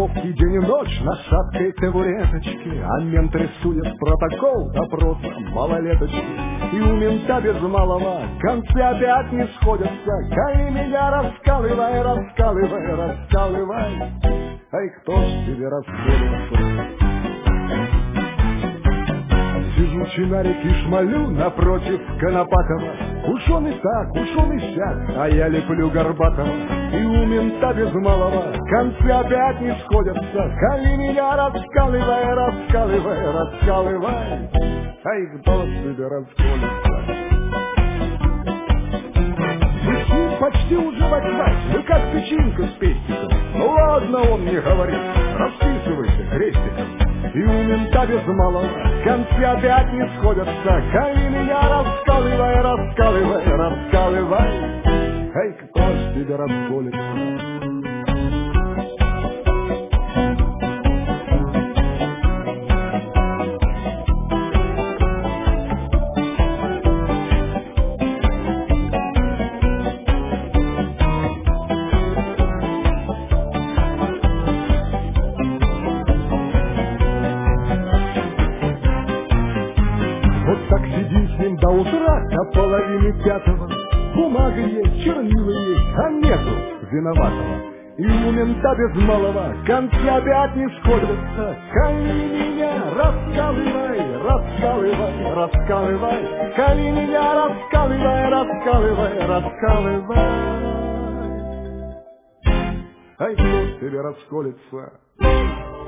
столовке день и ночь на шаткой табуреточке, а мент рисует протокол допроса малолеточки. И у мента без малого концы опять не сходятся. Коли меня раскалывай, раскалывай, раскалывай. Ай, кто ж тебе расколется? Сижу чинарик и шмалю напротив Конопатова. Уж он и так, уж он и сяк, а я леплю Горбатова. И у мента без малого концы опять не сходятся. Коли меня раскалывай, раскалывай, раскалывай. Ай, кто тебе расколется? Весны почти уже 8, вы как печенька с пестиком. Ну ладно, он мне говорит, расписывайся крестиком. И у мента без малого концы опять не сходятся. Коли меня раскалывай, раскалывай, раскалывай. Эй, кто ж тебя расколется? Вот так сидим с ним до утра, до половины 5. Бумага есть, чернила есть, а нету виноватого. И у мента без малого концы опять не сходятся. Коли меня раскалывай, раскалывай, раскалывай. Коли меня раскалывай, раскалывай, раскалывай. Ай, кто тебе расколется?